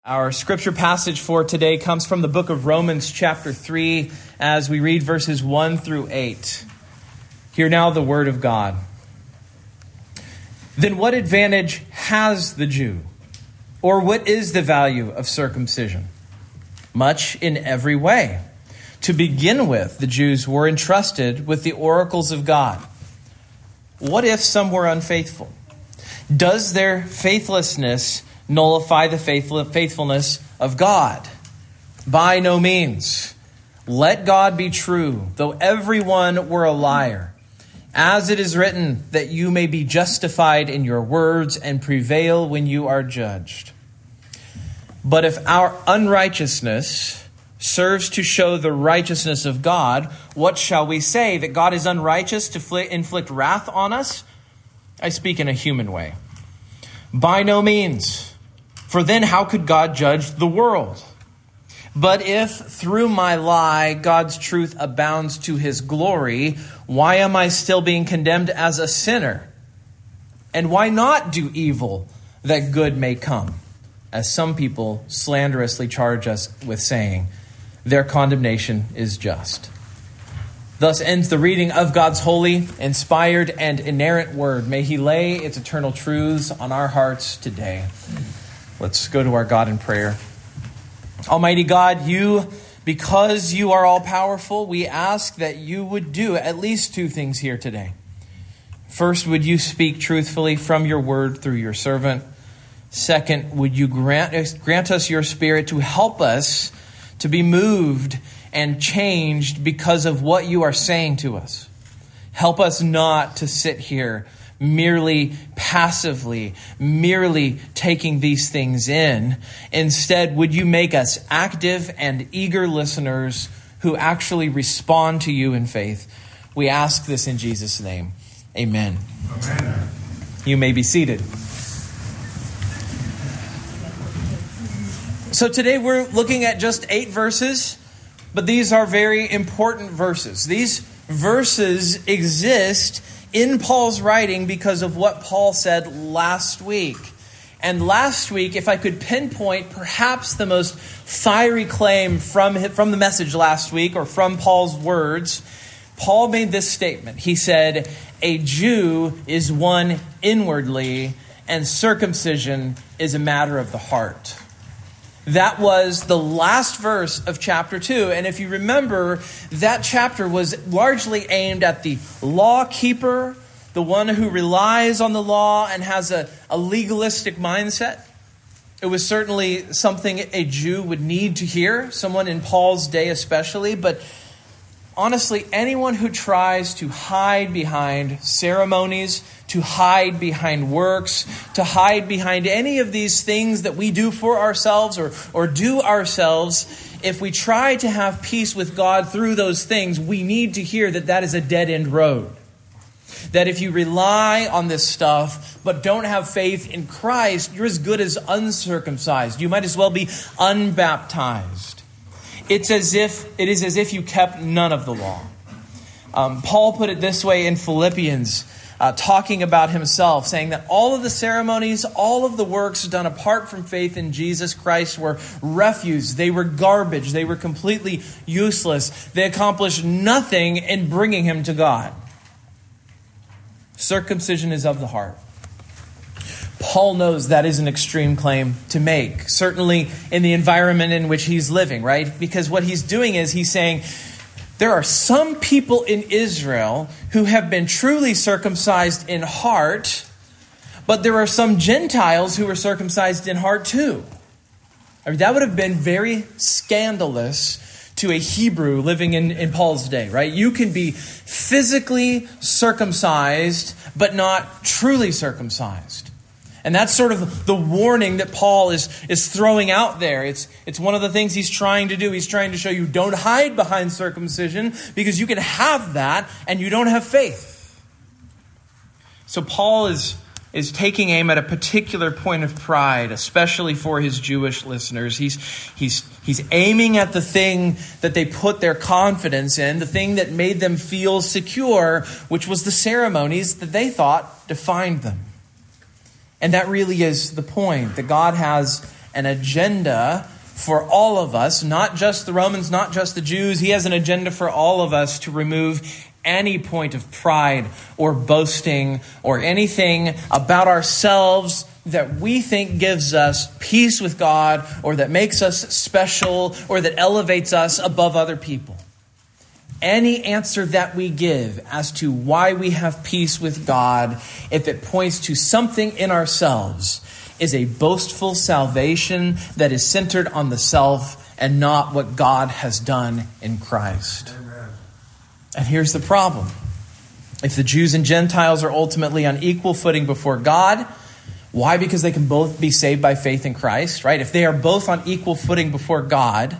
Our scripture passage for today comes from the book of Romans chapter 3 as we read verses 1 through 8. Hear now the word of God. Then what advantage has the Jew? Or what is the value of circumcision? Much in every way. To begin with, the Jews were entrusted with the oracles of God. What if some were unfaithful? Does their faithlessness nullify the faithfulness of God? By no means. Let God be true, though everyone were a liar. As it is written, that you may be justified in your words and prevail when you are judged. But if our unrighteousness serves to show the righteousness of God, what shall we say? That God is unrighteous to inflict wrath on us? I speak in a human way. By no means. For then how could God judge the world? But if through my lie God's truth abounds to his glory, why am I still being condemned as a sinner? And why not do evil that good may come? As some people slanderously charge us with saying, their condemnation is just. Thus ends the reading of God's holy, inspired, and inerrant word. May he lay its eternal truths on our hearts today. Let's go to our God in prayer. Almighty God, because you are all-powerful, we ask that you would do at least two things here today. First, would you speak truthfully from your word through your servant? Second, would you grant us your Spirit to help us to be moved and changed because of what you are saying to us. Help us not to sit here merely passively, merely taking these things in. Instead, would you make us active and eager listeners who actually respond to you in faith? We ask this in Jesus' name. Amen. Amen. You may be seated. So today we're looking at just 8 verses, but these are very important verses. These verses exist in Paul's writing because of what Paul said last week. And last week, if I could pinpoint perhaps the most fiery claim from the message last week, or from Paul's words, Paul made this statement. He said, a Jew is one inwardly, and circumcision is a matter of the heart. That was the last verse of chapter 2. And if you remember, that chapter was largely aimed at the law keeper, the one who relies on the law and has a legalistic mindset. It was certainly something a Jew would need to hear, someone in Paul's day especially. But honestly, anyone who tries to hide behind ceremonies, to hide behind works, to hide behind any of these things that we do for ourselves or do ourselves, if we try to have peace with God through those things, we need to hear that that is a dead-end road. That if you rely on this stuff but don't have faith in Christ, you're as good as uncircumcised. You might as well be unbaptized. It is as if you kept none of the law. Paul put it this way in Philippians, talking about himself, saying that all of the ceremonies, all of the works done apart from faith in Jesus Christ were refuse. They were garbage. They were completely useless. They accomplished nothing in bringing him to God. Circumcision is of the heart. Paul knows that is an extreme claim to make, certainly in the environment in which he's living, right? Because what he's doing is he's saying, there are some people in Israel who have been truly circumcised in heart, but there are some Gentiles who are circumcised in heart too. I mean, that would have been very scandalous to a Hebrew living in Paul's day, right? You can be physically circumcised, but not truly circumcised. And that's sort of the warning that Paul is throwing out there. It's one of the things he's trying to do. He's trying to show you don't hide behind circumcision because you can have that and you don't have faith. So Paul is taking aim at a particular point of pride, especially for his Jewish listeners. He's aiming at the thing that they put their confidence in, the thing that made them feel secure, which was the ceremonies that they thought defined them. And that really is the point, that God has an agenda for all of us, not just the Romans, not just the Jews. He has an agenda for all of us to remove any point of pride or boasting or anything about ourselves that we think gives us peace with God or that makes us special or that elevates us above other people. Any answer that we give as to why we have peace with God, if it points to something in ourselves, is a boastful salvation that is centered on the self and not what God has done in Christ. Amen. And here's the problem. If the Jews and Gentiles are ultimately on equal footing before God, why? Because they can both be saved by faith in Christ, right? If they are both on equal footing before God,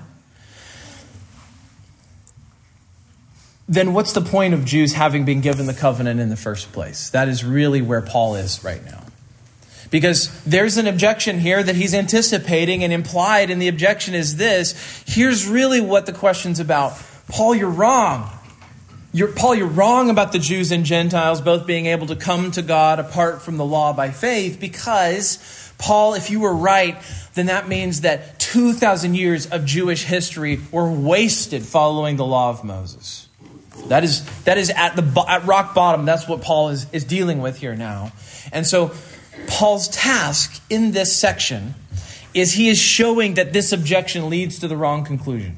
then what's the point of Jews having been given the covenant in the first place? That is really where Paul is right now. Because there's an objection here that he's anticipating and implied, and the objection is this. Here's really what the question's about. Paul, you're wrong. You're wrong about the Jews and Gentiles both being able to come to God apart from the law by faith, because, Paul, if you were right, then that means that 2,000 years of Jewish history were wasted following the law of Moses. That is at rock bottom. That's what Paul is dealing with here now. And so Paul's task in this section is he is showing that this objection leads to the wrong conclusion.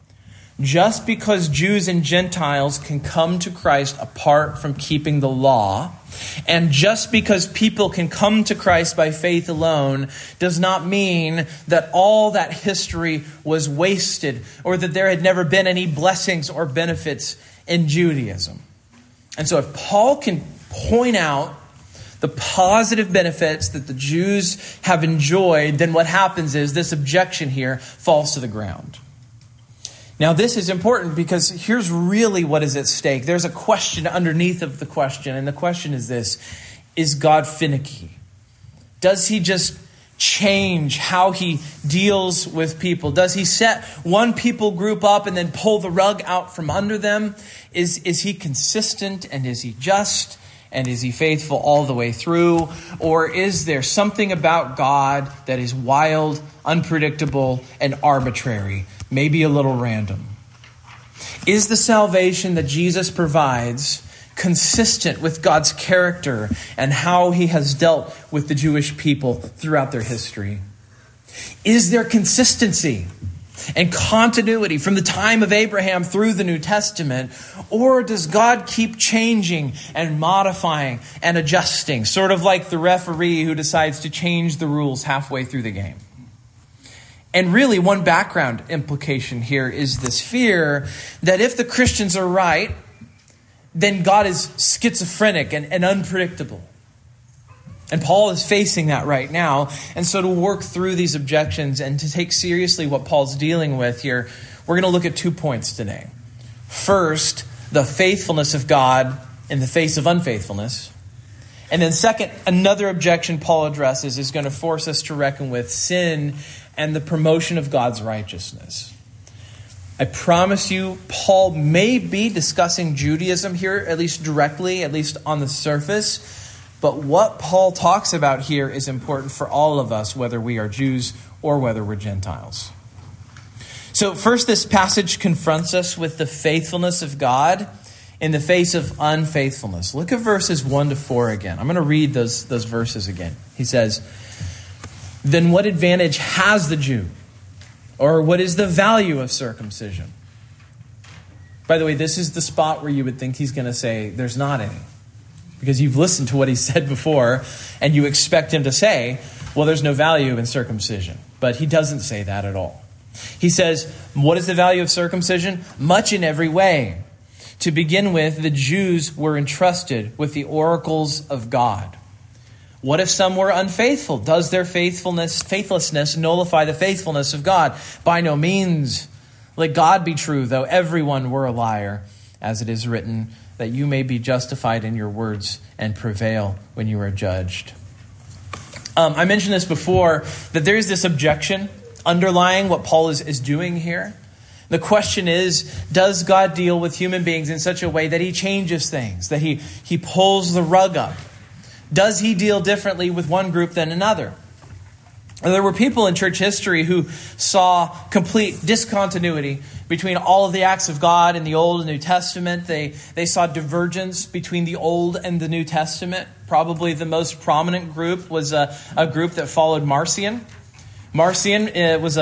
Just because Jews and Gentiles can come to Christ apart from keeping the law, and just because people can come to Christ by faith alone, does not mean that all that history was wasted or that there had never been any blessings or benefits in Judaism. And so if Paul can point out the positive benefits that the Jews have enjoyed, then what happens is this objection here falls to the ground. Now, this is important because here's really what is at stake. There's a question underneath of the question, and the question is this: is God finicky? Does he just change how he deals with people? Does he set one people group up and then pull the rug out from under them? Is he consistent, and is he just? And is he faithful all the way through? Or is there something about God that is wild, unpredictable, and arbitrary? Maybe a little random. Is the salvation that Jesus provides consistent with God's character and how he has dealt with the Jewish people throughout their history? Is there consistency and continuity from the time of Abraham through the New Testament? Or does God keep changing and modifying and adjusting, sort of like the referee who decides to change the rules halfway through the game? And really, one background implication here is this fear that if the Christians are right, then God is schizophrenic and unpredictable. And Paul is facing that right now. And so to work through these objections and to take seriously what Paul's dealing with here, we're going to look at 2 points today. First, the faithfulness of God in the face of unfaithfulness. And then second, another objection Paul addresses is going to force us to reckon with sin and the promotion of God's righteousness. I promise you, Paul may be discussing Judaism here, at least directly, at least on the surface. But what Paul talks about here is important for all of us, whether we are Jews or whether we're Gentiles. So first, this passage confronts us with the faithfulness of God in the face of unfaithfulness. Look at verses 1 to 4 again. I'm going to read those verses again. He says, "Then what advantage has the Jew? Or what is the value of circumcision?" By the way, this is the spot where you would think he's going to say, there's not any. Because you've listened to what he said before, and you expect him to say, well, there's no value in circumcision. But he doesn't say that at all. He says, what is the value of circumcision? Much in every way. To begin with, the Jews were entrusted with the oracles of God. What if some were unfaithful? Does their faithlessness nullify the faithfulness of God? By no means. Let God be true, though everyone were a liar, as it is written, that you may be justified in your words and prevail when you are judged. I mentioned this before, that there is this objection underlying what Paul is doing here. The question is, does God deal with human beings in such a way that he changes things, that he pulls the rug up? Does he deal differently with one group than another? There were people in church history who saw complete discontinuity between all of the acts of God in the Old and New Testament. They saw divergence between the Old and the New Testament. Probably the most prominent group was a group that followed Marcion. Marcion was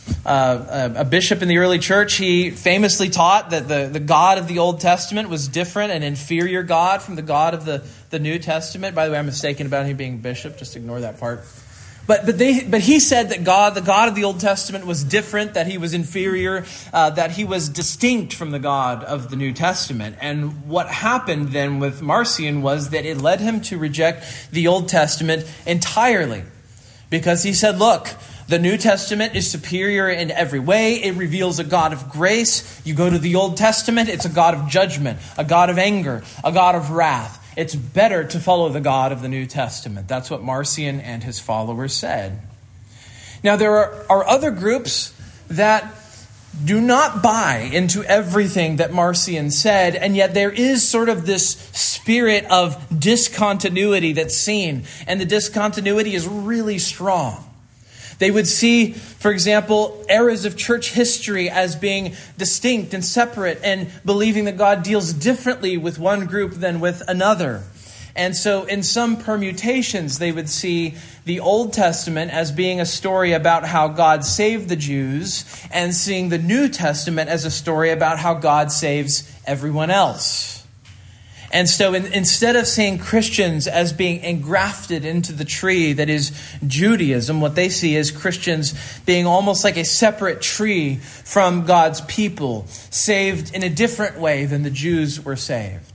a bishop in the early church. He famously taught that the God of the Old Testament was different, an inferior God from the God of the New Testament. By the way, I'm mistaken about him being bishop. Just ignore that part. But he said that the God of the Old Testament was different, that he was inferior, that he was distinct from the God of the New Testament. And what happened then with Marcion was that it led him to reject the Old Testament entirely. Because he said, look, the New Testament is superior in every way. It reveals a God of grace. You go to the Old Testament, it's a God of judgment, a God of anger, a God of wrath. It's better to follow the God of the New Testament. That's what Marcion and his followers said. Now, there are other groups that do not buy into everything that Marcion said, and yet there is sort of this spirit of discontinuity that's seen, and the discontinuity is really strong. They would see, for example, eras of church history as being distinct and separate and believing that God deals differently with one group than with another. And so in some permutations, they would see the Old Testament as being a story about how God saved the Jews and seeing the New Testament as a story about how God saves everyone else. And so instead of seeing Christians as being engrafted into the tree that is Judaism, what they see is Christians being almost like a separate tree from God's people, saved in a different way than the Jews were saved.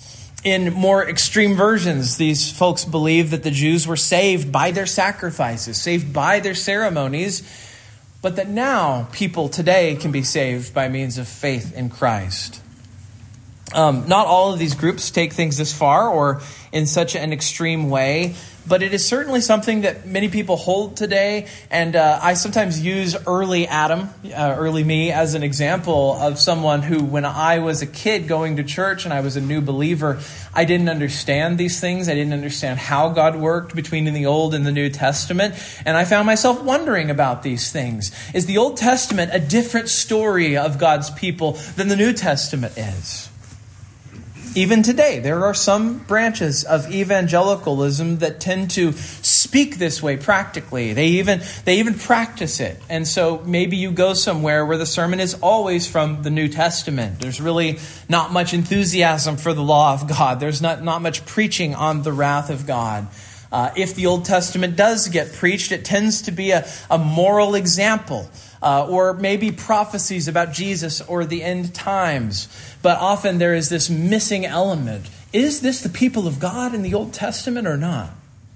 In more extreme versions, these folks believe that the Jews were saved by their sacrifices, saved by their ceremonies, but that now people today can be saved by means of faith in Christ. Not all of these groups take things this far or in such an extreme way, but it is certainly something that many people hold today. And I sometimes use early me, as an example of someone who, when I was a kid going to church and I was a new believer, I didn't understand these things. I didn't understand how God worked between the Old and the New Testament. And I found myself wondering about these things. Is the Old Testament a different story of God's people than the New Testament is? Even today, there are some branches of evangelicalism that tend to speak this way practically. They even practice it. And so maybe you go somewhere where the sermon is always from the New Testament. There's really not much enthusiasm for the law of God. There's not much preaching on the wrath of God. If the Old Testament does get preached, it tends to be a moral example. Or maybe prophecies about Jesus or the end times. But often there is this missing element. Is this the people of God in the Old Testament or not?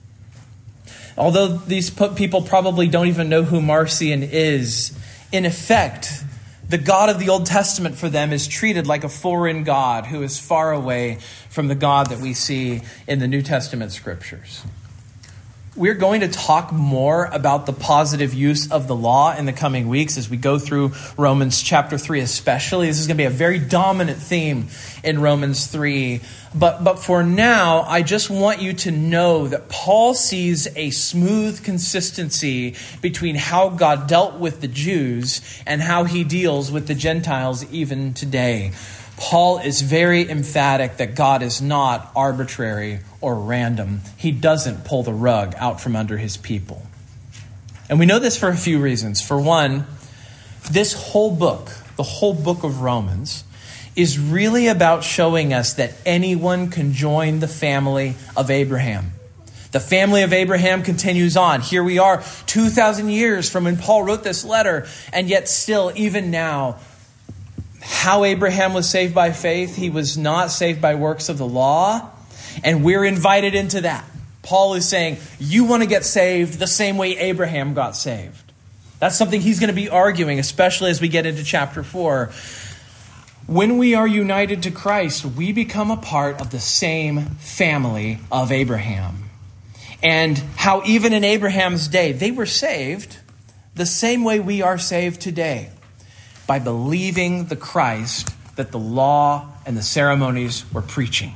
Although these people probably don't even know who Marcion is, in effect, the God of the Old Testament for them is treated like a foreign God who is far away from the God that we see in the New Testament scriptures. We're going to talk more about the positive use of the law in the coming weeks as we go through Romans chapter 3 especially. This is going to be a very dominant theme in Romans 3. But for now, I just want you to know that Paul sees a smooth consistency between how God dealt with the Jews and how he deals with the Gentiles even today. Paul is very emphatic that God is not arbitrary or random. He doesn't pull the rug out from under his people. And we know this for a few reasons. For one, this whole book, the whole book of Romans, is really about showing us that anyone can join the family of Abraham. The family of Abraham continues on. Here we are, 2,000 years from when Paul wrote this letter, and yet still, even now, how Abraham was saved by faith, he was not saved by works of the law, and we're invited into that. Paul is saying, you want to get saved the same way Abraham got saved. That's something he's going to be arguing, especially as we get into chapter 4. When we are united to Christ, we become a part of the same family of Abraham. And how even in Abraham's day, they were saved the same way we are saved today, by believing the Christ that the law and the ceremonies were preaching.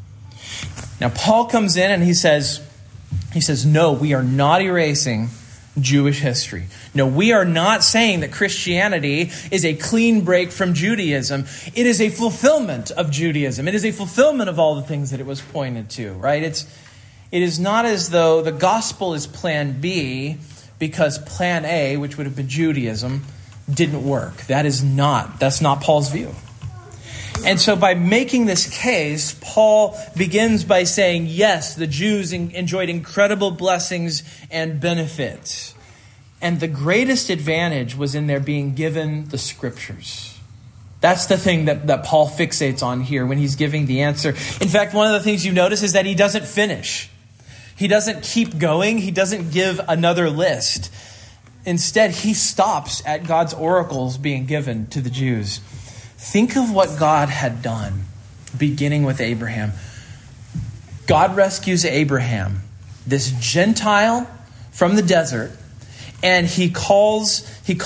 Now, Paul comes in and he says, no, we are not erasing Jewish history. No, we are not saying that Christianity is a clean break from Judaism. It is a fulfillment of Judaism. It is a fulfillment of all the things that it was pointed to, right? It is not as though the gospel is plan B because plan A, which would have been Judaism, didn't work. That's not Paul's view. And so by making this case, Paul begins by saying, yes, the Jews enjoyed incredible blessings and benefits. And the greatest advantage was in their being given the scriptures. That's the thing that Paul fixates on here when he's giving the answer. In fact, one of the things you notice is that he doesn't finish. He doesn't keep going. He doesn't give another list. Instead, he stops at God's oracles being given to the Jews. Think of what God had done, beginning with Abraham. God rescues Abraham, this Gentile from the desert, and he calls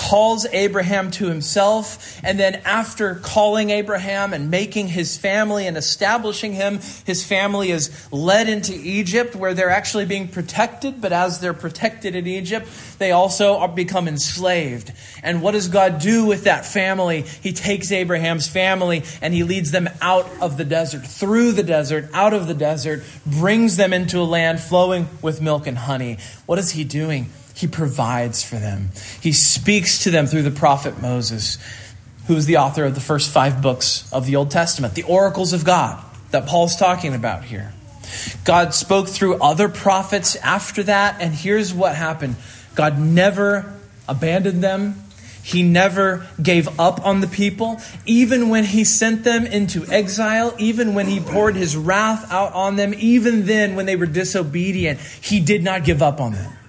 Abraham to himself. And then after calling Abraham and making his family and establishing him, his family is led into Egypt where they're actually being protected. But as they're protected in Egypt, they also become enslaved. And what does God do with that family? He takes Abraham's family and he leads them out of the desert, through the desert, out of the desert, brings them into a land flowing with milk and honey. What is he doing? He provides for them. He speaks to them through the prophet Moses, who is the author of the first 5 books of the Old Testament, the oracles of God that Paul's talking about here. God spoke through other prophets after that, and here's what happened. God never abandoned them. He never gave up on the people. Even when he sent them into exile, even when he poured his wrath out on them, even then when they were disobedient, he did not give up on them.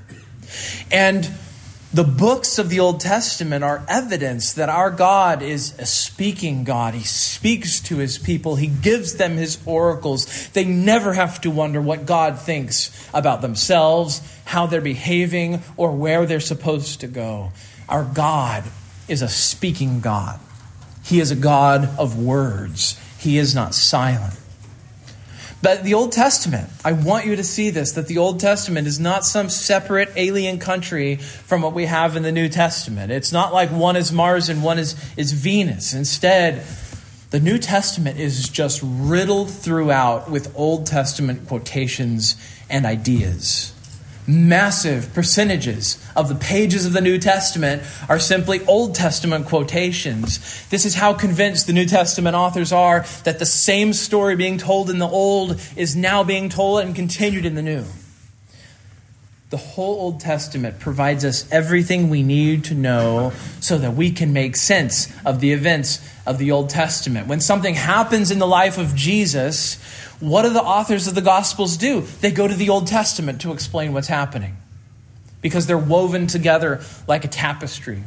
And the books of the Old Testament are evidence that our God is a speaking God. He speaks to his people. He gives them his oracles. They never have to wonder what God thinks about themselves, how they're behaving, or where they're supposed to go. Our God is a speaking God. He is a God of words. He is not silent. But the Old Testament, I want you to see this, that the Old Testament is not some separate alien country from what we have in the New Testament. It's not like one is Mars and one is Venus. Instead, the New Testament is just riddled throughout with Old Testament quotations and ideas. Massive percentages of the pages of the New Testament are simply Old Testament quotations. This is how convinced the New Testament authors are that the same story being told in the Old is now being told and continued in the New. The whole Old Testament provides us everything we need to know so that we can make sense of the events of the Old Testament. When something happens in the life of Jesus, what do the authors of the Gospels do? They go to the Old Testament to explain what's happening, because they're woven together like a tapestry.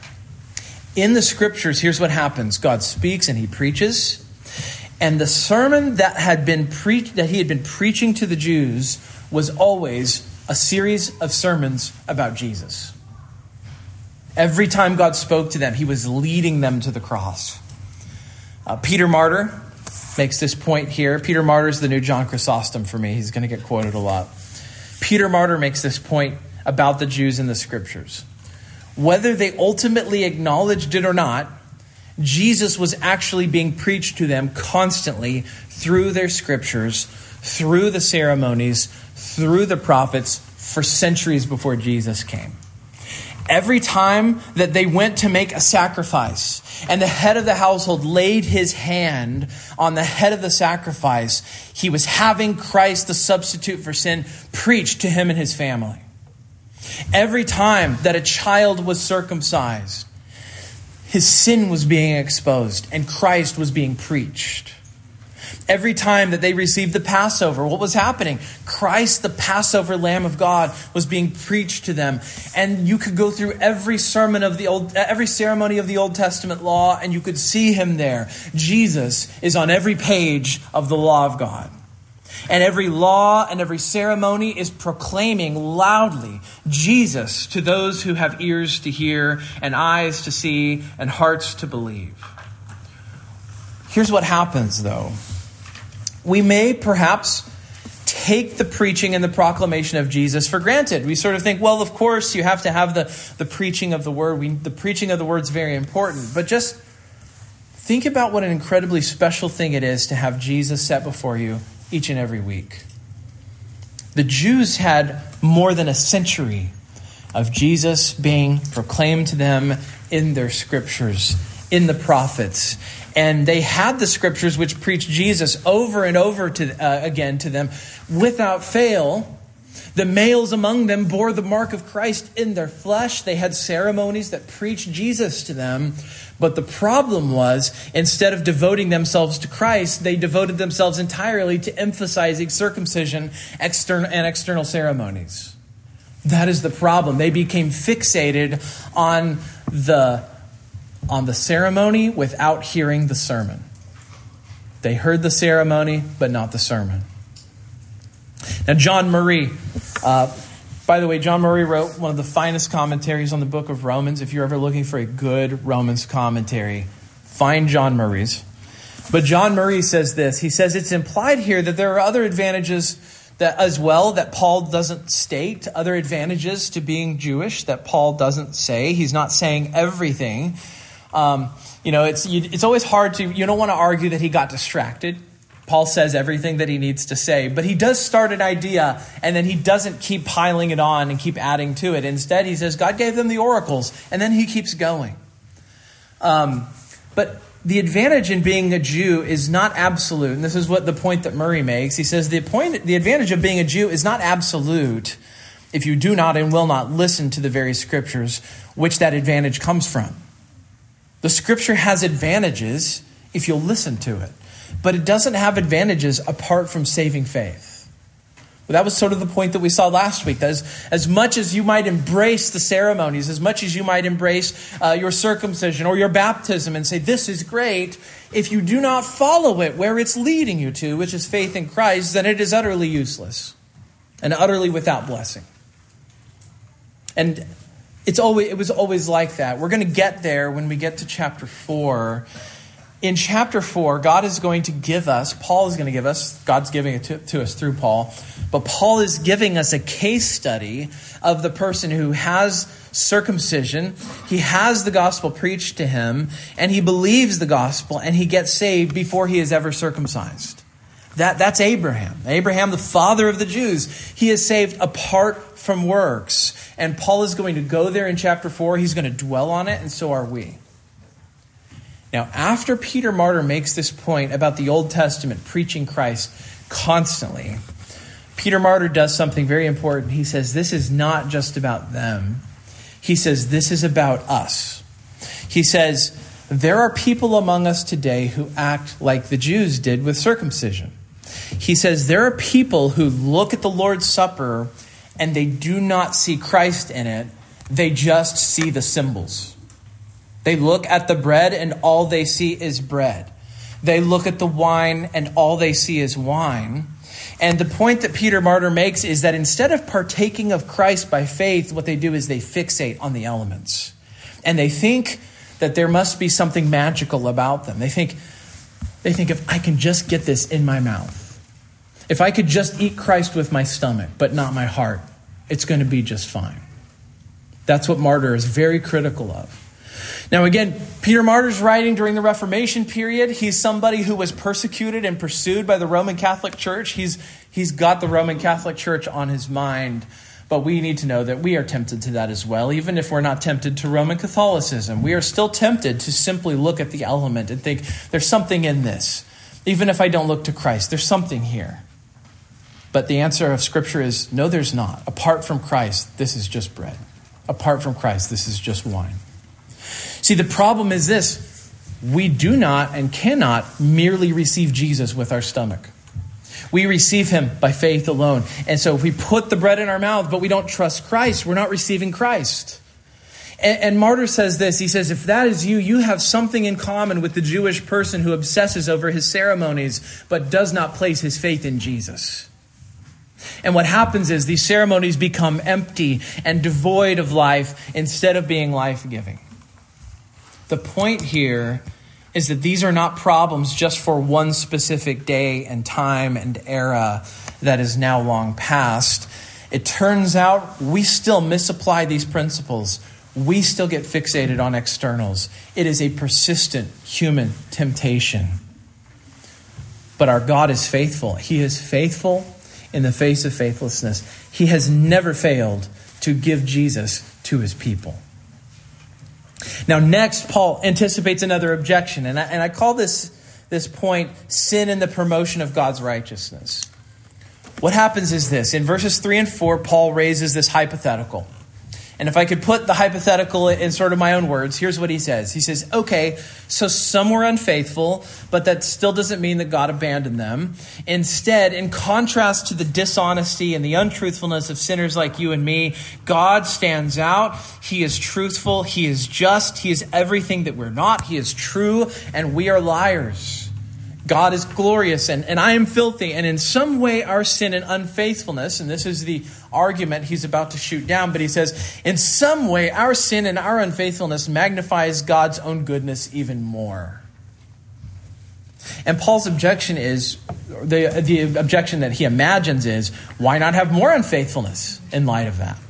In the Scriptures, here's what happens. God speaks and he preaches. And the sermon that he had been preaching to the Jews was always a series of sermons about Jesus. Every time God spoke to them, he was leading them to the cross. Peter Martyr makes this point here. Peter Martyr is the new John Chrysostom for me. He's going to get quoted a lot. Peter Martyr makes this point about the Jews in the Scriptures. Whether they ultimately acknowledged it or not, Jesus was actually being preached to them constantly through their Scriptures, through the ceremonies, through the prophets for centuries before Jesus came. Every time that they went to make a sacrifice and the head of the household laid his hand on the head of the sacrifice, he was having Christ, the substitute for sin, preached to him and his family. Every time that a child was circumcised, his sin was being exposed and Christ was being preached. Every time that they received the Passover, what was happening? Christ, the Passover Lamb of God, was being preached to them. And you could go through every ceremony of the Old Testament law, and you could see him there. Jesus is on every page of the law of God. And every law and every ceremony is proclaiming loudly Jesus to those who have ears to hear and eyes to see and hearts to believe. Here's what happens, though. We may perhaps take the preaching and the proclamation of Jesus for granted. We sort of think, well, of course, you have to have the preaching of the word. The preaching of the word is very important. But just think about what an incredibly special thing it is to have Jesus set before you each and every week. The Jews had more than a century of Jesus being proclaimed to them in their scriptures, in the prophets. And they had the scriptures which preached Jesus over and over again to them without fail. The males among them bore the mark of Christ in their flesh. They had ceremonies that preached Jesus to them. But the problem was, instead of devoting themselves to Christ, they devoted themselves entirely to emphasizing circumcision and external ceremonies. That is the problem. They became fixated on the ceremony without hearing the sermon. They heard the ceremony, but not the sermon. Now, John Murray, by the way, John Murray wrote one of the finest commentaries on the book of Romans. If you're ever looking for a good Romans commentary, find John Murray's. But John Murray says this. He says, it's implied here that there are other advantages that Paul doesn't state, other advantages to being Jewish that Paul doesn't say. He's not saying everything. It's always hard you don't want to argue that he got distracted. Paul says everything that he needs to say, but he does start an idea and then he doesn't keep piling it on and keep adding to it. Instead, he says God gave them the oracles, and then he keeps going. But the advantage in being a Jew is not absolute. And this is what the point that Murray makes. He says the advantage of being a Jew is not absolute if you do not and will not listen to the very scriptures which that advantage comes from. The scripture has advantages if you'll listen to it, but it doesn't have advantages apart from saving faith. Well, that was sort of the point that we saw last week. That as much as you might embrace the ceremonies, as much as you might embrace your circumcision or your baptism and say, this is great, if you do not follow it where it's leading you to, which is faith in Christ, then it is utterly useless and utterly without blessing. And it was always like that. We're going to get there when we get to chapter 4. In chapter 4, God is going to give us, Paul is going to give us, God's giving it to us through Paul, but Paul is giving us a case study of the person who has circumcision, he has the gospel preached to him, and he believes the gospel, and he gets saved before he is ever circumcised. That's Abraham. Abraham, the father of the Jews. He is saved apart from works. And Paul is going to go there in chapter 4. He's going to dwell on it, and so are we. Now, after Peter Martyr makes this point about the Old Testament preaching Christ constantly, Peter Martyr does something very important. He says, this is not just about them. He says, this is about us. He says, there are people among us today who act like the Jews did with circumcision. He says, there are people who look at the Lord's Supper and they do not see Christ in it. They just see the symbols. They look at the bread and all they see is bread. They look at the wine and all they see is wine. And the point that Peter Martyr makes is that instead of partaking of Christ by faith, what they do is they fixate on the elements. And they think that there must be something magical about them. They think if I can just get this in my mouth, if I could just eat Christ with my stomach, but not my heart, it's going to be just fine. That's what Martyr is very critical of. Now again, Peter Martyr's writing during the Reformation period. He's somebody who was persecuted and pursued by the Roman Catholic Church. He's got the Roman Catholic Church on his mind. But we need to know that we are tempted to that as well. Even if we're not tempted to Roman Catholicism, we are still tempted to simply look at the element and think, there's something in this. Even if I don't look to Christ, there's something here. But the answer of Scripture is, no, there's not. Apart from Christ, this is just bread. Apart from Christ, this is just wine. See, the problem is this. We do not and cannot merely receive Jesus with our stomach. We receive him by faith alone. And so if we put the bread in our mouth, but we don't trust Christ, we're not receiving Christ. And Martyr says this. He says, if that is you, you have something in common with the Jewish person who obsesses over his ceremonies, but does not place his faith in Jesus. And what happens is these ceremonies become empty and devoid of life instead of being life-giving. The point here is that these are not problems just for one specific day and time and era that is now long past. It turns out we still misapply these principles. We still get fixated on externals. It is a persistent human temptation. But our God is faithful. He is faithful in the face of faithlessness. He has never failed to give Jesus to his people. Now, next, Paul anticipates another objection. And I call this point, sin in the promotion of God's righteousness. What happens is this. In verses 3 and 4, Paul raises this hypothetical. And if I could put the hypothetical in sort of my own words, here's what he says. He says, okay, so some were unfaithful, but that still doesn't mean that God abandoned them. Instead, in contrast to the dishonesty and the untruthfulness of sinners like you and me, God stands out. He is truthful. He is just. He is everything that we're not. He is true, and we are liars. God is glorious, and I am filthy. And in some way, our sin and unfaithfulness, and this is the argument he's about to shoot down, but he says, in some way, our sin and our unfaithfulness magnifies God's own goodness even more. And Paul's objection is, the objection that he imagines is, why not have more unfaithfulness in light of that?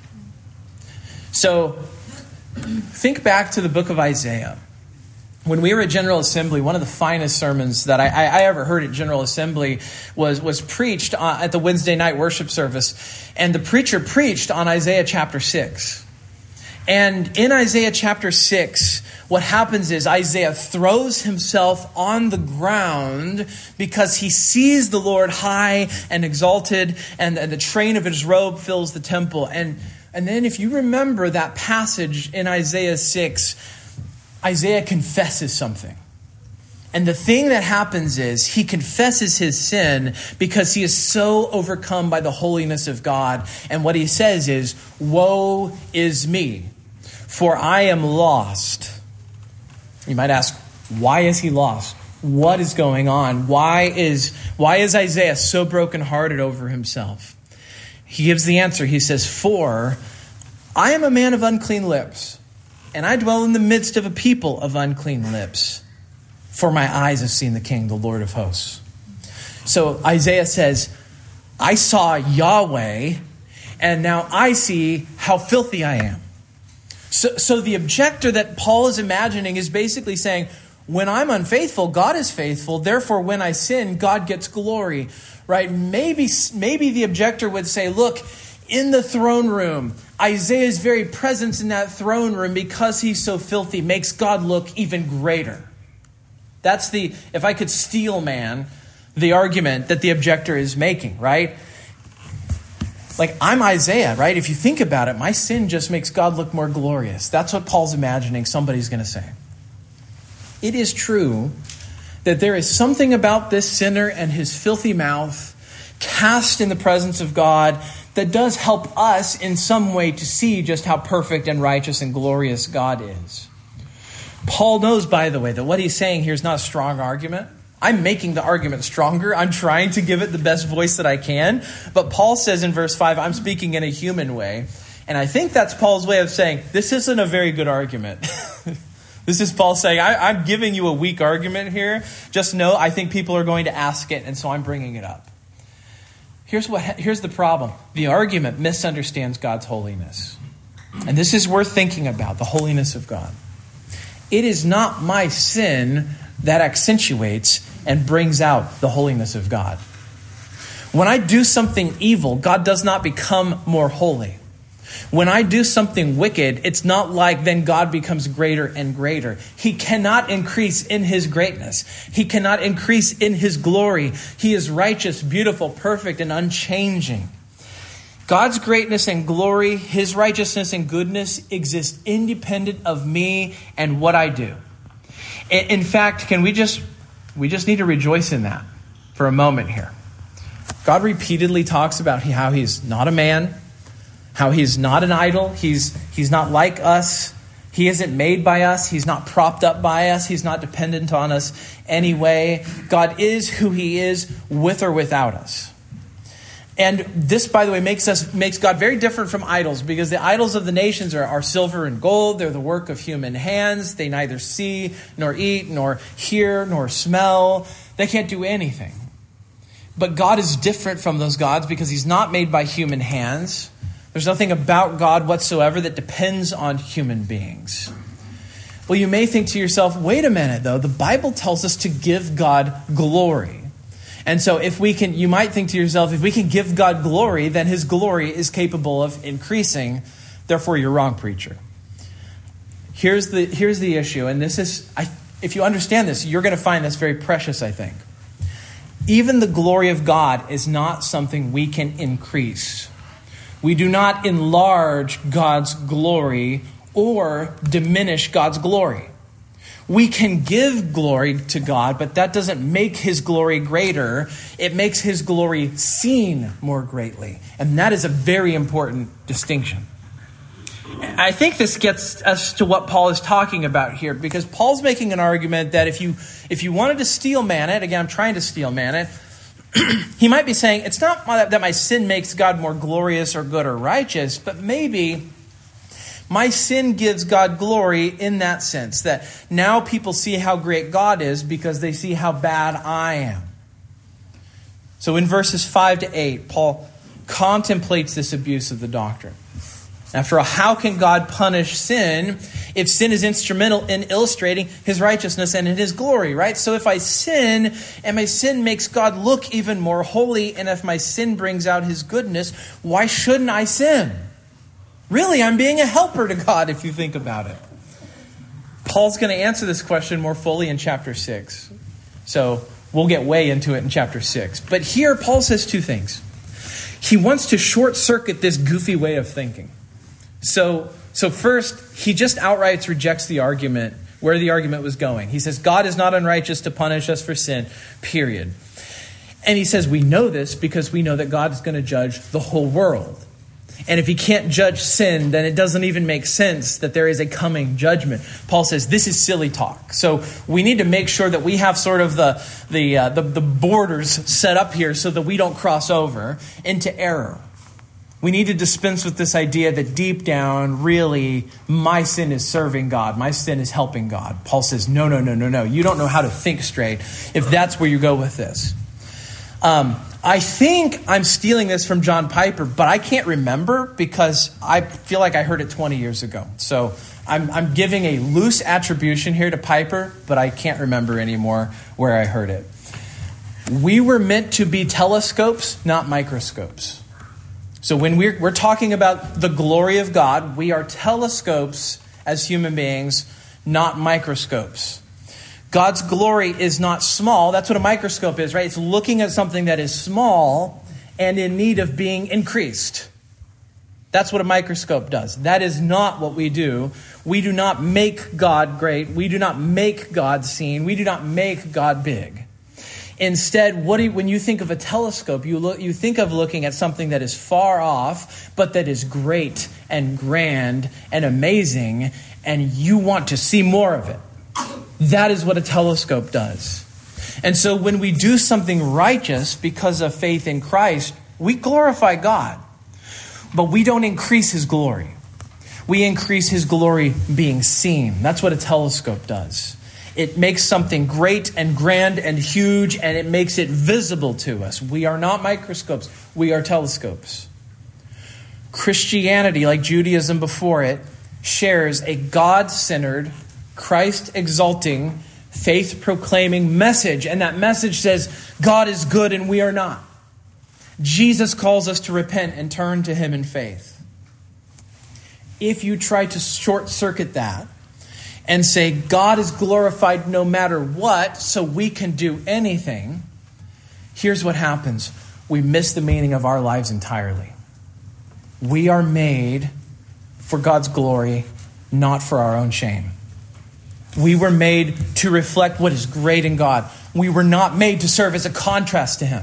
So, think back to the book of Isaiah. When we were at General Assembly, one of the finest sermons that I ever heard at General Assembly was preached at the Wednesday night worship service. And the preacher preached on Isaiah chapter 6. And in Isaiah chapter 6, what happens is Isaiah throws himself on the ground because he sees the Lord high and exalted, and the train of his robe fills the temple. And then if you remember that passage in Isaiah 6, Isaiah confesses something. And the thing that happens is he confesses his sin because he is so overcome by the holiness of God. And what he says is, woe is me, for I am lost. You might ask, why is he lost? What is going on? Why is Isaiah so brokenhearted over himself? He gives the answer. He says, for I am a man of unclean lips, and I dwell in the midst of a people of unclean lips. For my eyes have seen the King, the Lord of hosts. So Isaiah says, I saw Yahweh, and now I see how filthy I am. So the objector that Paul is imagining is basically saying, when I'm unfaithful, God is faithful. Therefore, when I sin, God gets glory. Right? Maybe the objector would say, look, in the throne room, Isaiah's very presence in that throne room, because he's so filthy, makes God look even greater. That's if I could steel man, the argument that the objector is making, right? Like, I'm Isaiah, right? If you think about it, my sin just makes God look more glorious. That's what Paul's imagining somebody's going to say. It is true that there is something about this sinner and his filthy mouth cast in the presence of God that does help us in some way to see just how perfect and righteous and glorious God is. Paul knows, by the way, that what he's saying here is not a strong argument. I'm making the argument stronger. I'm trying to give it the best voice that I can. But Paul says in verse 5, I'm speaking in a human way. And I think that's Paul's way of saying, this isn't a very good argument. This is Paul saying, I'm giving you a weak argument here. Just know, I think people are going to ask it, and so I'm bringing it up. Here's the problem. The argument misunderstands God's holiness. And this is worth thinking about, the holiness of God. It is not my sin that accentuates and brings out the holiness of God. When I do something evil, God does not become more holy. When I do something wicked, it's not like then God becomes greater and greater. He cannot increase in his greatness. He cannot increase in his glory. He is righteous, beautiful, perfect, and unchanging. God's greatness and glory, his righteousness and goodness exist independent of me and what I do. In fact, we just need to rejoice in that for a moment here. God repeatedly talks about how he's not a man, how he's not an idol. He's not like us. He isn't made by us. He's not propped up by us. He's not dependent on us anyway. God is who he is, with or without us. And this, by the way, makes God very different from idols, because the idols of the nations are silver and gold. They're the work of human hands. They neither see, nor eat, nor hear, nor smell. They can't do anything. But God is different from those gods because he's not made by human hands. There's nothing about God whatsoever that depends on human beings. Well, you may think to yourself, wait a minute, though. The Bible tells us to give God glory. And so you might think to yourself, if we can give God glory, then his glory is capable of increasing. Therefore, you're wrong, preacher. Here's the issue. And this is, if you understand this, you're going to find this very precious, I think. Even the glory of God is not something we can increase. We do not enlarge God's glory or diminish God's glory. We can give glory to God, but that doesn't make his glory greater. It makes his glory seen more greatly. And that is a very important distinction. I think this gets us to what Paul is talking about here, because Paul's making an argument that if you wanted to steel man it, again, I'm trying to steel man it, he might be saying, it's not that my sin makes God more glorious or good or righteous, but maybe my sin gives God glory in that sense, that now people see how great God is because they see how bad I am. So in verses 5 to 8, Paul contemplates this abuse of the doctrine. After all, how can God punish sin if sin is instrumental in illustrating his righteousness and in his glory, right? So if I sin and my sin makes God look even more holy, and if my sin brings out his goodness, why shouldn't I sin? Really, I'm being a helper to God if you think about it. Paul's going to answer this question more fully in chapter 6. So we'll get way into it in chapter 6. But here Paul says two things. He wants to short circuit this goofy way of thinking. So first, he just outright rejects the argument, where the argument was going. He says, God is not unrighteous to punish us for sin, period. And he says, we know this because we know that God is going to judge the whole world. And if he can't judge sin, then it doesn't even make sense that there is a coming judgment. Paul says this is silly talk. So we need to make sure that we have sort of the borders set up here so that we don't cross over into error. We need to dispense with this idea that deep down, really, my sin is serving God. My sin is helping God. Paul says, no. You don't know how to think straight if that's where you go with this. I think I'm stealing this from John Piper, but I can't remember because I feel like I heard it 20 years ago. So I'm giving a loose attribution here to Piper, but I can't remember anymore where I heard it. We were meant to be telescopes, not microscopes. So when we're talking about the glory of God, we are telescopes as human beings, not microscopes. God's glory is not small. That's what a microscope is, right? It's looking at something that is small and in need of being increased. That's what a microscope does. That is not what we do. We do not make God great. We do not make God seen. We do not make God big. Instead, when you think of a telescope, you think of looking at something that is far off, but that is great and grand and amazing, and you want to see more of it. That is what a telescope does. And so when we do something righteous because of faith in Christ, we glorify God, but we don't increase his glory. We increase his glory being seen. That's what a telescope does. It makes something great and grand and huge, and it makes it visible to us. We are not microscopes. We are telescopes. Christianity, like Judaism before it, shares a God-centered, Christ-exalting, faith-proclaiming message. And that message says, God is good and we are not. Jesus calls us to repent and turn to him in faith. If you try to short-circuit that and say, God is glorified no matter what, so we can do anything, here's what happens. We miss the meaning of our lives entirely. We are made for God's glory, not for our own shame. We were made to reflect what is great in God. We were not made to serve as a contrast to him.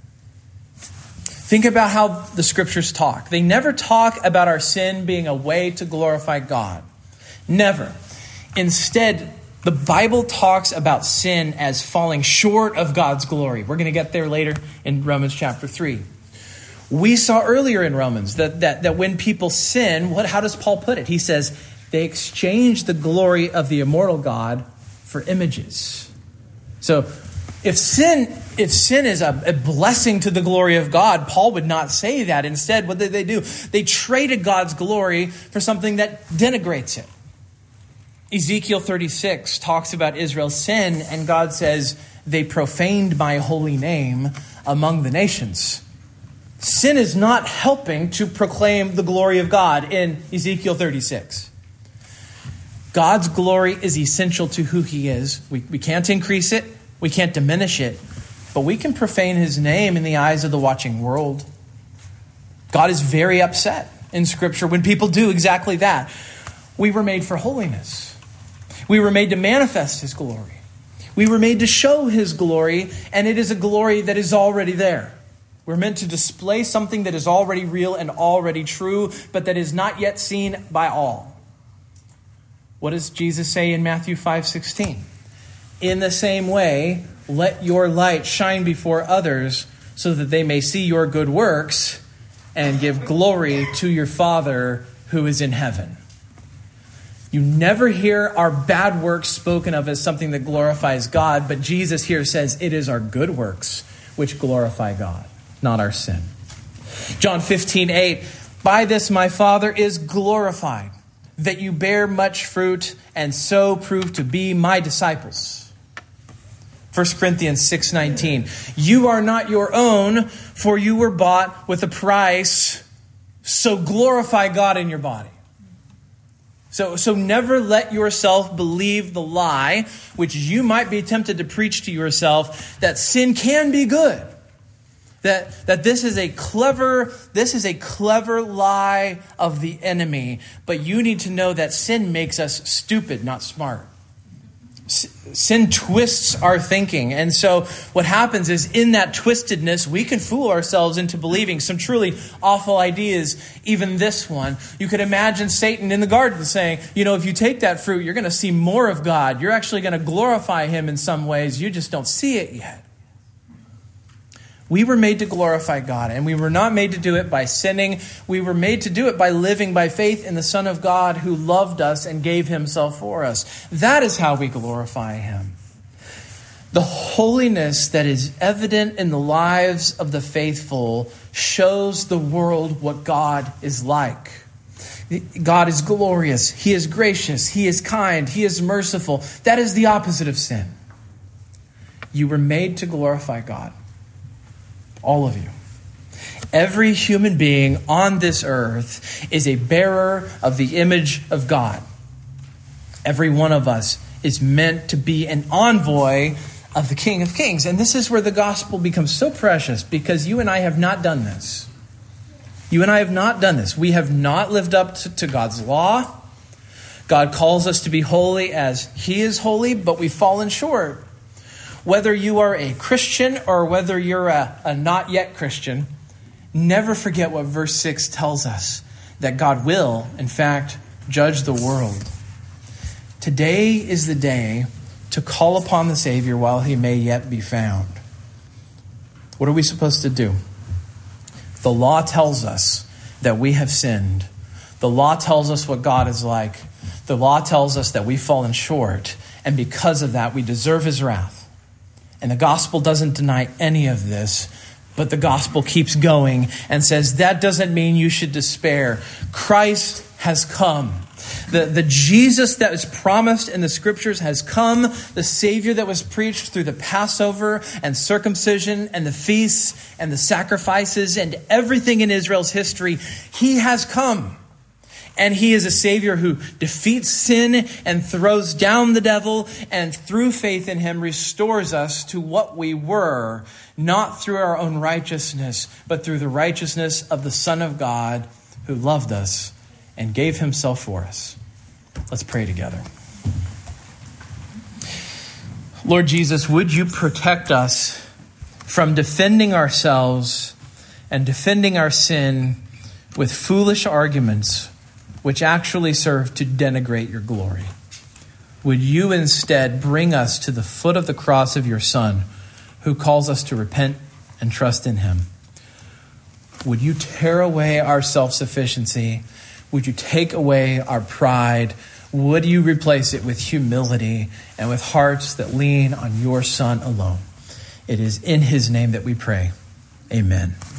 Think about how the scriptures talk. They never talk about our sin being a way to glorify God. Never. Instead, the Bible talks about sin as falling short of God's glory. We're going to get there later in Romans chapter 3. We saw earlier in Romans that when people sin, how does Paul put it? He says, they exchange the glory of the immortal God for images. So if sin is a blessing to the glory of God, Paul would not say that. Instead, what did they do? They traded God's glory for something that denigrates it. Ezekiel 36 talks about Israel's sin, and God says, they profaned my holy name among the nations. Sin is not helping to proclaim the glory of God in Ezekiel 36. God's glory is essential to who he is. We can't increase it. We can't diminish it. But we can profane his name in the eyes of the watching world. God is very upset in Scripture when people do exactly that. We were made for holiness. We were made to manifest his glory. We were made to show his glory, and it is a glory that is already there. We're meant to display something that is already real and already true, but that is not yet seen by all. What does Jesus say in Matthew 5:16? In the same way, let your light shine before others so that they may see your good works and give glory to your Father who is in heaven. You never hear our bad works spoken of as something that glorifies God, but Jesus here says it is our good works which glorify God, not our sin. John 15:8, by this my Father is glorified, that you bear much fruit and so prove to be my disciples. 1 Corinthians 6:19, you are not your own, for you were bought with a price, so glorify God in your body. So never let yourself believe the lie, which you might be tempted to preach to yourself, that sin can be good. That this is a clever lie of the enemy. But you need to know that sin makes us stupid, not smart. Sin twists our thinking. And so what happens is in that twistedness, we can fool ourselves into believing some truly awful ideas, even this one. You could imagine Satan in the garden saying, if you take that fruit, you're going to see more of God. You're actually going to glorify him in some ways. You just don't see it yet. We were made to glorify God, and we were not made to do it by sinning. We were made to do it by living by faith in the Son of God who loved us and gave himself for us. That is how we glorify him. The holiness that is evident in the lives of the faithful shows the world what God is like. God is glorious. He is gracious. He is kind. He is merciful. That is the opposite of sin. You were made to glorify God. All of you. Every human being on this earth is a bearer of the image of God. Every one of us is meant to be an envoy of the King of Kings. And this is where the gospel becomes so precious, because you and I have not done this. You and I have not done this. We have not lived up to God's law. God calls us to be holy as he is holy, but we've fallen short. Whether you are a Christian or whether you're a not yet Christian, never forget what verse 6 tells us, that God will, in fact, judge the world. Today is the day to call upon the Savior while he may yet be found. What are we supposed to do? The law tells us that we have sinned. The law tells us what God is like. The law tells us that we've fallen short, and because of that, we deserve his wrath. And the gospel doesn't deny any of this, but the gospel keeps going and says that doesn't mean you should despair. Christ has come. The Jesus that was promised in the scriptures has come. The Savior that was preached through the Passover and circumcision and the feasts and the sacrifices and everything in Israel's history, he has come. And he is a Savior who defeats sin and throws down the devil, and through faith in him restores us to what we were, not through our own righteousness, but through the righteousness of the Son of God who loved us and gave himself for us. Let's pray together. Lord Jesus, would you protect us from defending ourselves and defending our sin with foolish arguments which actually serve to denigrate your glory. Would you instead bring us to the foot of the cross of your Son, who calls us to repent and trust in him? would you tear away our self-sufficiency? Would you take away our pride? Would you replace it with humility and with hearts that lean on your Son alone? It is in his name that we pray. Amen.